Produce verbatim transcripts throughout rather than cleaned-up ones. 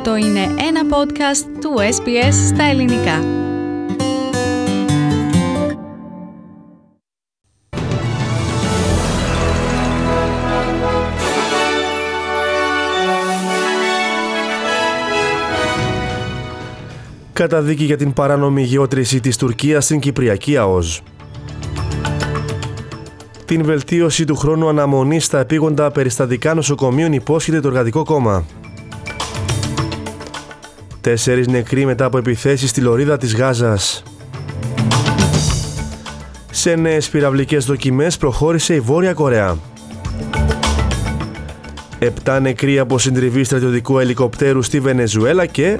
Αυτό είναι ένα podcast του ες μπι ες στα ελληνικά. Καταδίκη για την παράνομη γεώτρηση της Τουρκίας στην Κυπριακή ΑΟΣ. Την βελτίωση του χρόνου αναμονής στα επίγοντα περιστατικά νοσοκομείων υπόσχεται το Εργατικό Κόμμα. Τέσσερις νεκροί μετά από επιθέσεις στη λωρίδα της Γάζας. Σε νέες πυραυλικές δοκιμές προχώρησε η Βόρεια Κορέα. Επτά νεκροί από συντριβή στρατιωτικού ελικοπτέρου στη Βενεζουέλα και...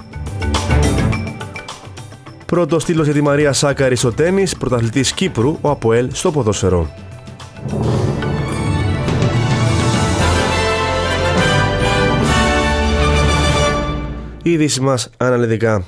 Πρώτος τίτλος για τη Μαρία Σάκαρη στο τένις, πρωταθλητής Κύπρου, ο ΑΠΟΕΛ στο ποδόσφαιρο. Οι ειδήσεις μας αναλυτικά.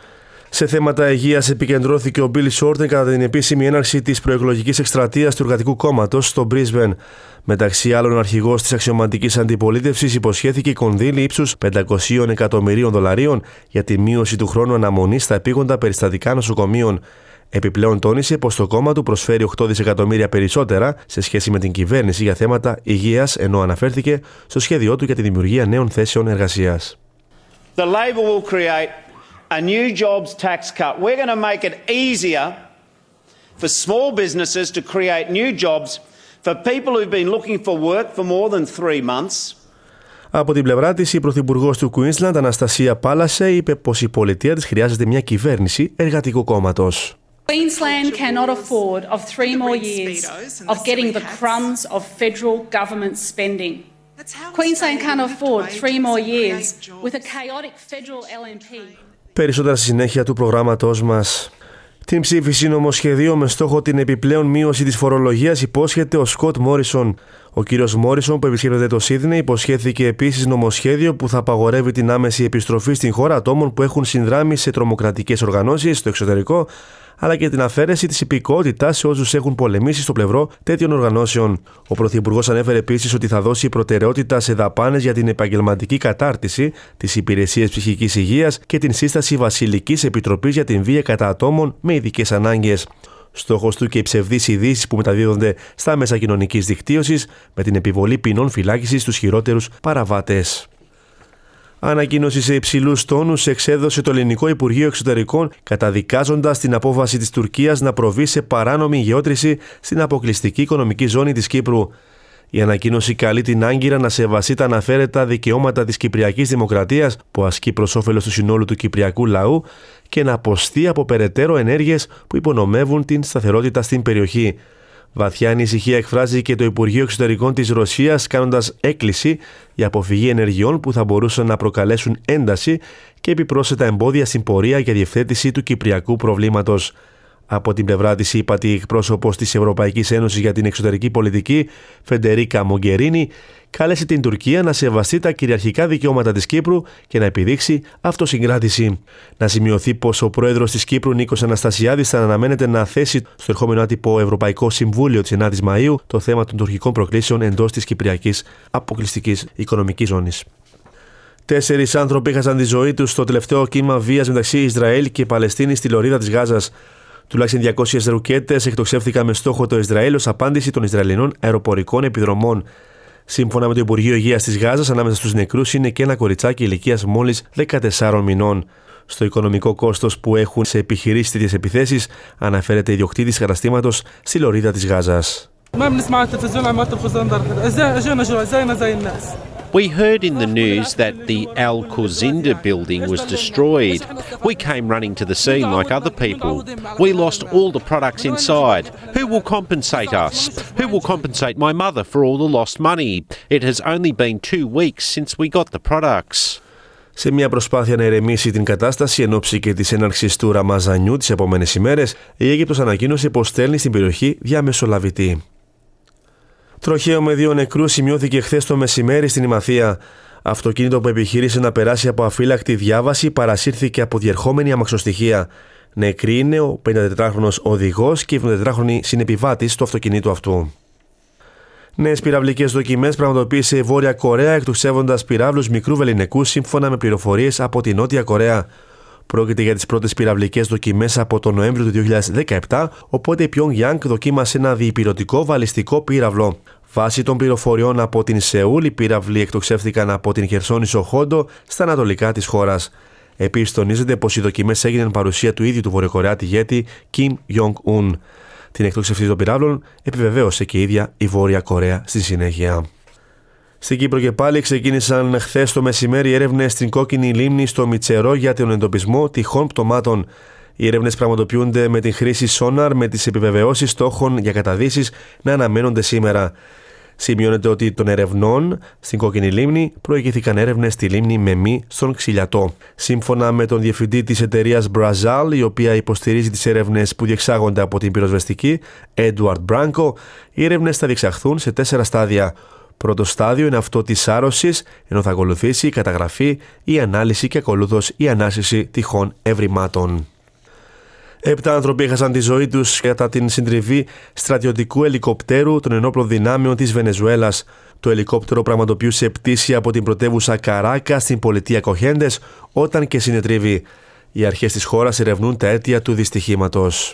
Σε θέματα υγείας επικεντρώθηκε ο Μπίλι Σόρτεν κατά την επίσημη έναρξη της προεκλογικής εκστρατείας του Εργατικού Κόμματος στο Μπρίσμπεν. Μεταξύ άλλων, ο αρχηγός της αξιωματικής αντιπολίτευσης υποσχέθηκε κονδύλι ύψους πεντακόσια εκατομμυρίων δολαρίων για τη μείωση του χρόνου αναμονής στα επίγοντα περιστατικά νοσοκομείων. Επιπλέον τόνισε πως το κόμμα του προσφέρει οκτώ δισεκατομμύρια περισσότερα σε σχέση με την κυβέρνηση για θέματα υγείας, ενώ αναφέρθηκε στο σχέδιό του για τη δημιουργία νέων θέσεων εργασίας. The Labor will create a new jobs tax cut. We're going to make it easier for small businesses to create new jobs for people who've been looking for work for more than three months. Από την πλευρά της, η Πρωθυπουργός του Queensland, Αναστασία Πάλασε, είπε πως η πολιτεία της χρειάζεται μια κυβέρνηση εργατικού κόμματος. Queensland cannot afford of three more years of getting the crumbs of federal government spending. Queensland can't afford three more years with a chaotic federal ελ εν πι. Περισσότερα στη συνέχεια του προγράμματός μας. Την ψήφιση νομοσχεδίου με στόχο την επιπλέον μείωση της φορολογίας υπόσχεται ο Σκοτ Μόρισον. Ο κύριος Μόρισον, που επισκέπτεται το Σίδνεϊ, υποσχέθηκε επίσης νομοσχέδιο που θα απαγορεύει την άμεση επιστροφή στην χώρα ατόμων που έχουν συνδράμει σε τρομοκρατικές οργανώσεις στο εξωτερικό, αλλά και την αφαίρεση της υπηκότητας σε όσους έχουν πολεμήσει στο πλευρό τέτοιων οργανώσεων. Ο Πρωθυπουργός ανέφερε επίσης ότι θα δώσει προτεραιότητα σε δαπάνες για την επαγγελματική κατάρτιση, τις υπηρεσίες ψυχικής υγείας και την σύσταση Βασιλικής Επιτροπής για την βία κατά ατόμων με ειδικές ανάγκες. Στόχος του και οι ψευδείς ειδήσεις που μεταδίδονται στα μέσα κοινωνικής δικτύωσης με την επιβολή ποινών φυλάκισης στους χειρότερους παραβάτες. Ανακοίνωση σε υψηλούς τόνους εξέδωσε το Ελληνικό Υπουργείο Εξωτερικών, καταδικάζοντας την απόφαση της Τουρκίας να προβεί σε παράνομη γεώτρηση στην αποκλειστική οικονομική ζώνη της Κύπρου. Η ανακοίνωση καλεί την Άγκυρα να σεβαστεί τα αναφέρετα δικαιώματα της Κυπριακής Δημοκρατίας που ασκεί προς όφελος του συνόλου του κυπριακού λαού και να αποστεί από περαιτέρω ενέργειες που υπονομεύουν την σταθερότητα στην περιοχή. Βαθιά ανησυχία εκφράζει και το Υπουργείο Εξωτερικών της Ρωσίας, κάνοντας έκκληση για αποφυγή ενεργειών που θα μπορούσαν να προκαλέσουν ένταση και επιπρόσθετα εμπόδια στην πορεία για διευθέτηση του κυπριακού προβλήματος. Από την πλευρά της, η ύπατη εκπρόσωπος της Ευρωπαϊκής Ένωσης για την εξωτερική πολιτική, Φεντερίκα Μογκερίνη, κάλεσε την Τουρκία να σεβαστεί τα κυριαρχικά δικαιώματα της Κύπρου και να επιδείξει αυτοσυγκράτηση. Να σημειωθεί πως ο πρόεδρος της Κύπρου, Νίκος Αναστασιάδης, θα αναμένεται να θέσει στο ερχόμενο άτυπο Ευρωπαϊκό Συμβούλιο της ενάτης Μαΐου το θέμα των τουρκικών προκλήσεων εντός της Κυπριακής αποκλειστικής οικονομικής ζώνης. Τέσσερις άνθρωποι έχασαν τη ζωή τους στο τελευταίο κύμα βίας μεταξύ Ισραήλ και Παλαιστίνης στη λωρίδα της Γάζας. Τουλάχιστον διακόσιες ρουκέτες εκτοξεύθηκαν με στόχο το Ισραήλ ως απάντηση των Ισραηλινών αεροπορικών επιδρομών. Σύμφωνα με το Υπουργείο Υγείας της Γάζας, ανάμεσα στους νεκρούς είναι και ένα κοριτσάκι ηλικίας μόλις δεκατεσσάρων μηνών. Στο οικονομικό κόστος που έχουν σε επιχειρήσεις τέτοιες επιθέσεις αναφέρεται ιδιοκτήτης καταστήματος στη λωρίδα της Γάζας. We heard in the news that the Al Quzinda building was destroyed. We came running to the scene like other people. We lost all the products inside. Who will compensate us? Who will compensate my mother for all the lost money? It has only been two weeks since we got the products. Σε μια προσπάθεια να ηρεμήσει την κατάσταση εν ώψη και της έναρξης του Ραμαζανιού τις επόμενες ημέρες, η Αίγυπτος ανακοίνωσε πως στέλνει στην περιοχή διαμεσολαβητή. Τροχαίο με δύο νεκρούς σημειώθηκε χθες το μεσημέρι στην Ημαθία. Αυτοκίνητο που επιχείρησε να περάσει από αφύλακτη διάβαση παρασύρθηκε από διερχόμενη αμαξοστοιχεία. Νεκρή είναι ο πενηντατετράχρονος οδηγός και η εβδομηντατετράχρονη συνεπιβάτης του αυτοκινήτου αυτού. Νέες πυραυλικές δοκιμές πραγματοποίησε η Βόρεια Κορέα, εκτοξεύοντας πυράβλους μικρού βεληνικού σύμφωνα με πληροφορίες από τη Νότια Κορέα. Πρόκειται για τις πρώτες πυραυλικές δοκιμές από τον Νοέμβριο του δύο χιλιάδες δεκαεπτά, οπότε η Pyongyang δοκίμασε ένα διυπηρωτικό βαλιστικό πύραυλο. Βάσει των πληροφοριών από την Σεούλ, οι πύραυλοι εκτοξεύθηκαν από την Χερσόνησο Χόντο στα ανατολικά της χώρας. Επίσης, τονίζεται πως οι δοκιμές έγιναν παρουσία του ίδιου του Βορειοκορεάτη ηγέτη Kim Jong-un. Την εκτόξευση των πυράβλων επιβεβαίωσε και η ίδια η Βόρεια Κορέα στη συνέχεια. Στην Κύπρο και πάλι ξεκίνησαν χθες το μεσημέρι έρευνες στην Κόκκινη Λίμνη στο Μητσερό για τον εντοπισμό τυχών πτωμάτων. Οι έρευνες πραγματοποιούνται με την χρήση σόναρ, με τις επιβεβαιώσεις στόχων για καταδύσεις να αναμένονται σήμερα. Σημειώνεται ότι των ερευνών στην Κόκκινη Λίμνη προηγήθηκαν έρευνες στη λίμνη Μεμή στον Ξυλιατό. Σύμφωνα με τον διευθυντή της εταιρείας Brazal, η οποία υποστηρίζει τις έρευνες που διεξάγονται από την πυροσβεστική, Edward Branco, οι έρευνες θα διεξαχθούν σε τέσσερα στάδια. Πρώτο στάδιο είναι αυτό της άρρωσης, ενώ θα ακολουθήσει η καταγραφή, η ανάλυση και ακολούθως η ανάσυση τυχών ευρημάτων. Επτά άνθρωποι έχασαν τη ζωή τους κατά την συντριβή στρατιωτικού ελικοπτέρου των ενόπλων δυνάμεων της Βενεζουέλας. Το ελικόπτερο πραγματοποιούσε πτήση από την πρωτεύουσα Καράκα στην πολιτεία Κοχέντες όταν και συνετρίβη. Οι αρχές της χώρας ερευνούν τα αίτια του δυστυχήματος.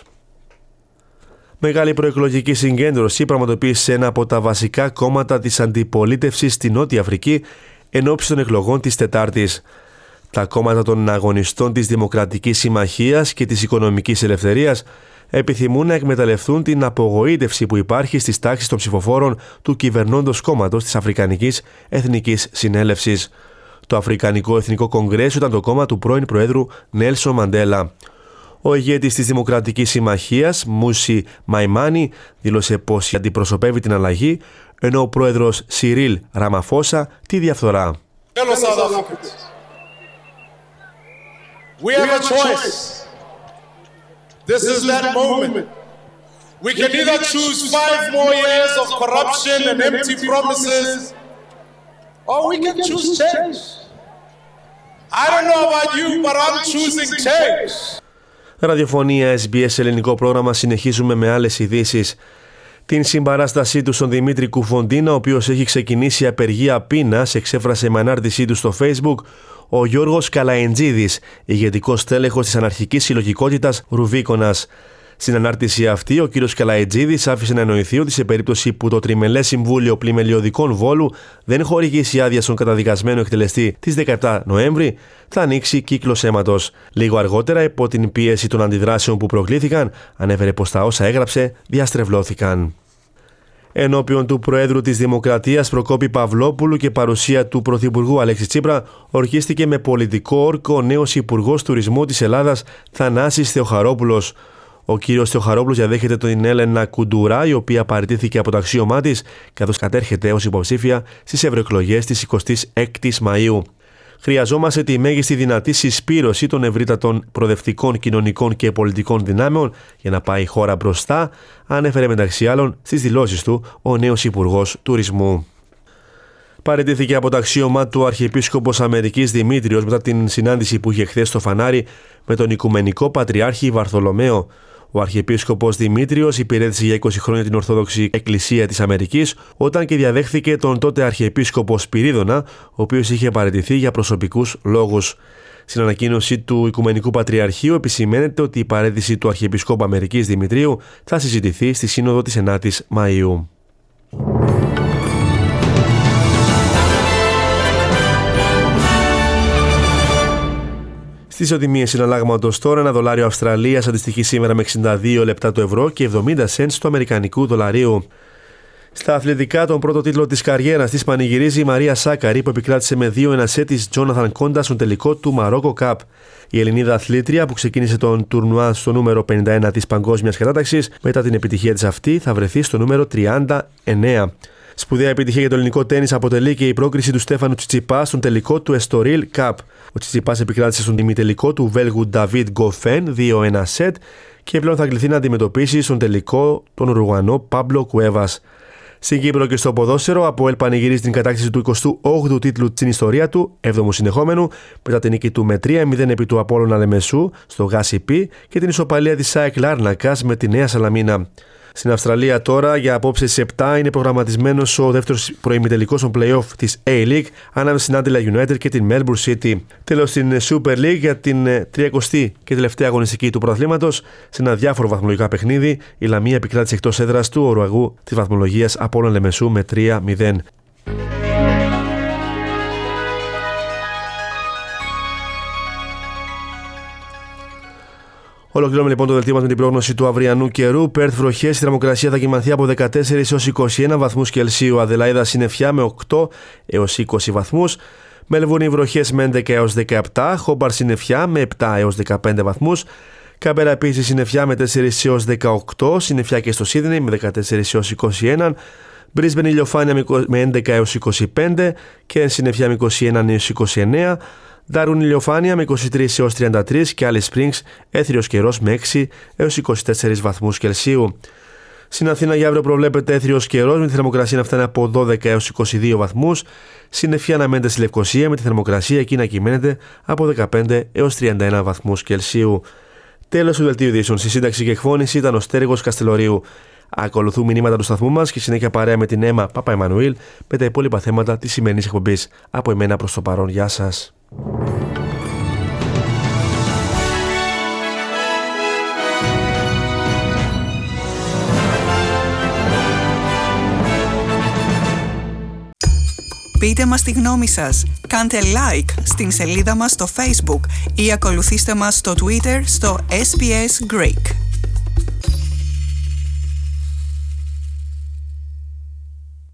Μεγάλη προεκλογική συγκέντρωση πραγματοποίησε ένα από τα βασικά κόμματα της αντιπολίτευσης στη Νότια Αφρική εν ώψη των εκλογών της Τετάρτης. Τα κόμματα των αγωνιστών της Δημοκρατικής Συμμαχίας και της Οικονομικής Ελευθερίας επιθυμούν να εκμεταλλευτούν την απογοήτευση που υπάρχει στις τάξεις των ψηφοφόρων του κυβερνώντος κόμματος της Αφρικανικής Εθνικής Συνέλευσης. Το Αφρικανικό Εθνικό Κογκρέσιο ήταν το κόμμα του πρώην Προέδρου Νέλσον Μαντέλα. Ο ηγέτης της Δημοκρατικής Συμμαχίας, Μούσι Μαϊμάνι, δήλωσε πως αντιπροσωπεύει την αλλαγή, ενώ ο πρόεδρος Σιρίλ Ραμαφόσα τη διαφθορά. We have a choice. This is that moment. We can either choose five more years of corruption and empty promises, or we can choose change. I don't know about you, but I'm choosing change. Ραδιοφωνία ες μπι ες ελληνικό πρόγραμμα, συνεχίζουμε με άλλες ειδήσεις. Την συμπαράστασή του στον Δημήτρη Κουφοντίνα, ο οποίος έχει ξεκινήσει απεργία πείνας, εξέφρασε με ανάρτησή του στο Facebook ο Γιώργος Καλαεντζίδης, ηγετικός τέλεχος της αναρχικής συλλογικότητας Ρουβίκονας. Στην ανάρτηση αυτή, ο κ. Καλαεντζίδης άφησε να εννοηθεί ότι σε περίπτωση που το Τριμελές Συμβούλιο Πλημελιωδικών Βόλου δεν χορηγήσει άδεια στον καταδικασμένο εκτελεστή της δεκαεπτά Νοέμβρη, θα ανοίξει κύκλος αίματος. Λίγο αργότερα, υπό την πίεση των αντιδράσεων που προκλήθηκαν, ανέφερε πως τα όσα έγραψε διαστρεβλώθηκαν. Ενώπιον του Προέδρου της Δημοκρατίας Προκόπη Παυλόπουλου και παρουσία του Πρωθυπουργού Αλέξη Τσίπρα, ορκίστηκε με πολιτικό όρκο ο νέος Υπουργός Τουρισμού της Ελλάδας, Θανάσης Θεοχαρόπουλος. Ο κύριος Θεοχαρόπουλος διαδέχεται την Έλενα Κουντουρά, η οποία παραιτήθηκε από το αξίωμά της, καθώς κατέρχεται ως υποψήφια στις ευρωεκλογές της εικοστής έκτης Μαΐου. Χρειαζόμαστε τη μέγιστη δυνατή συσπήρωση των ευρύτατων προοδευτικών κοινωνικών και πολιτικών δυνάμεων για να πάει η χώρα μπροστά, ανέφερε μεταξύ άλλων στις δηλώσεις του ο νέος Υπουργός Τουρισμού. Παραιτήθηκε από το αξίωμα του Αρχιεπίσκοπος Αμερικής Δημήτριος μετά την συνάντηση που είχε χθες στο Φανάρι με τον Οικουμενικό Πατριάρχη Βαρθολομαίο. Ο Αρχιεπίσκοπος Δημήτριος υπηρέτησε για είκοσι χρόνια την Ορθόδοξη Εκκλησία της Αμερικής, όταν και διαδέχθηκε τον τότε Αρχιεπίσκοπο Σπυρίδωνα, ο οποίος είχε παραιτηθεί για προσωπικούς λόγους. Στην ανακοίνωση του Οικουμενικού Πατριαρχείου επισημαίνεται ότι η παραίτηση του Αρχιεπισκόπου Αμερικής Δημητρίου θα συζητηθεί στη Σύνοδο της ενάτης Μαΐου. Στις ισοτιμίες συναλλάγματος τώρα, ένα δολάριο Αυστραλίας αντιστοιχεί σήμερα με εξήντα δύο λεπτά το ευρώ και εβδομήντα σεντς του αμερικανικού δολαρίου. Στα αθλητικά, τον πρώτο τίτλο της καριέρας της πανηγυρίζει η Μαρία Σάκαρη, που επικράτησε με δύο ένα σετ της Τζόναθαν Κόντα στον τελικό του Μαρόκο Cup. Η Ελληνίδα αθλήτρια, που ξεκίνησε τον τουρνουά στο νούμερο πενήντα ένα της παγκόσμιας κατάταξης, μετά την επιτυχία της αυτή θα βρεθεί στο νούμερο τριάντα εννέα. Σπουδαία επιτυχία για το ελληνικό τένις αποτελεί και η πρόκριση του Στέφανου Τσιτσιπά στον τελικό του Estoril Cup. Ο Τσιτσιπάς επικράτησε στον ημιτελικό του Βέλγου Νταβίτ Γκοφέν δύο ένα σετ και πλέον θα κληθεί να αντιμετωπίσει στον τελικό τον Ουρουγουανό Πάμπλο Κουέβας. Στην Κύπρο και στο ποδόσφαιρο, από ΕΛ πανηγυρίζει την κατάκτηση του εικοστού όγδοου τίτλου στην ιστορία του, έβδομου συνεχόμενου, μετά την νίκη του με τρία μηδέν επί του Απόλλωνα Λεμεσού στο Γάσι Πι και την ισοπαλία της ΑΕΚ Λάρνακας με τη Νέα Σαλαμίνα. Στην Αυστραλία τώρα για απόψε στις επτά είναι προγραμματισμένος ο δεύτερος προημιτελικός των play-off της A-League ανάμεσα στην Adelaide United και την Melbourne City. Τέλος στην Super League για την τριακοστή και τελευταία αγωνιστική του πρωταθλήματος, σε ένα διάφορο βαθμολογικά παιχνίδι, η Λαμία επικράτησε εκτός έδρας του ορουαγού της βαθμολογίας Απόλλων Λεμεσού με τρία μηδέν. Ολοκληρώνουμε λοιπόν το δελτίο μας με την πρόγνωση του αυριανού καιρού. Πέρθ βροχές, η θερμοκρασία θα κοιμανθεί από δεκατέσσερις έως είκοσι ένα βαθμούς Κελσίου. Αδελαίδα συννεφιά με οκτώ έως είκοσι βαθμούς. Μελβούρνη βροχές με έντεκα έως δεκαεπτά. Χόμπαρ συννεφιά με επτά έως δεκαπέντε βαθμούς. Κάμπερα επίσης συννεφιά με τέσσερα έως δεκαοκτώ. Συννεφιά και στο Σίδνεϊ με δεκατέσσερα έως είκοσι ένα. Μπρίσμπεν ηλιοφάνεια με έντεκα έως είκοσι πέντε. Και συννεφιά με είκοσι ένα έως είκοσι εννέα. Ντάρουν ηλιοφάνεια με είκοσι τρία έως τριάντα τρία και Alice Springs έθριος καιρός με έξι έως είκοσι τέσσερα βαθμούς Κελσίου. Στην Αθήνα για αύριο προβλέπεται έθριος καιρός με τη θερμοκρασία να φτάνει από δώδεκα έως είκοσι δύο βαθμούς. Συννεφιά αναμένεται στη Λευκοσία με τη θερμοκρασία εκεί να κυμαίνεται από δεκαπέντε έως τριάντα ένα βαθμούς Κελσίου. Τέλος του δελτίου ειδήσεων. Στη σύνταξη και εκφώνηση ήταν ο Στέργος Καστελορίου. Ακολουθούν μηνύματα του σταθμού μας και συνέχεια παρέα με την Έμα Παπα-Εμμανουήλ με τα υπόλοιπα θέματα της σημερινής εκπομπής. Από εμένα προς το παρόν, γεια σας. Πείτε μας τη γνώμη σας, κάντε like στην σελίδα μας στο Facebook ή ακολουθήστε μας στο Twitter στο ες μπι ες Greek.